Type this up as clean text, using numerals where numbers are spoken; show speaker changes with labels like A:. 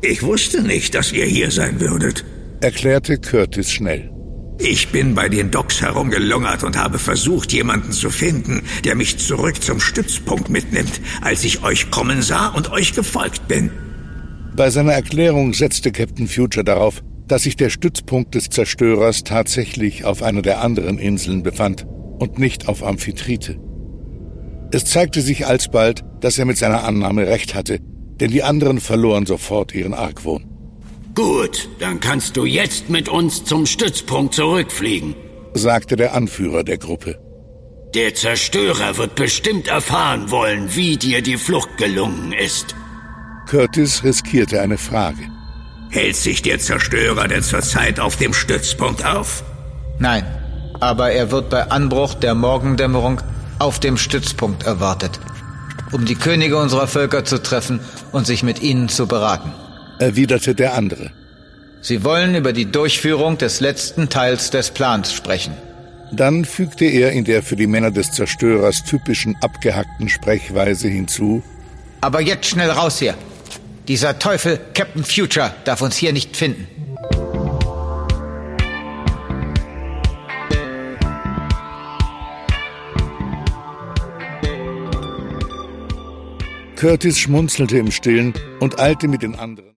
A: Ich wusste nicht, dass ihr hier sein würdet,
B: erklärte Curtis schnell.
A: Ich bin bei den Docks herumgelungert und habe versucht, jemanden zu finden, der mich zurück zum Stützpunkt mitnimmt, als ich euch kommen sah und euch gefolgt bin.
B: Bei seiner Erklärung setzte Captain Future darauf, dass sich der Stützpunkt des Zerstörers tatsächlich auf einer der anderen Inseln befand und nicht auf Amphitrite. Es zeigte sich alsbald, dass er mit seiner Annahme recht hatte, denn die anderen verloren sofort ihren Argwohn.
C: Gut, dann kannst du jetzt mit uns zum Stützpunkt zurückfliegen,
B: sagte der Anführer der Gruppe.
C: Der Zerstörer wird bestimmt erfahren wollen, wie dir die Flucht gelungen ist.
B: Curtis riskierte eine Frage.
A: Hält sich der Zerstörer denn zurzeit auf dem Stützpunkt auf?
D: Nein, aber er wird bei Anbruch der Morgendämmerung auf dem Stützpunkt erwartet, um die Könige unserer Völker zu treffen und sich mit ihnen zu beraten,
B: erwiderte der andere.
D: Sie wollen über die Durchführung des letzten Teils des Plans sprechen.
B: Dann fügte er in der für die Männer des Zerstörers typischen abgehackten Sprechweise hinzu:
D: Aber jetzt schnell raus hier. Dieser Teufel, Captain Future, darf uns hier nicht finden.
B: Curtis schmunzelte im Stillen und eilte mit den anderen.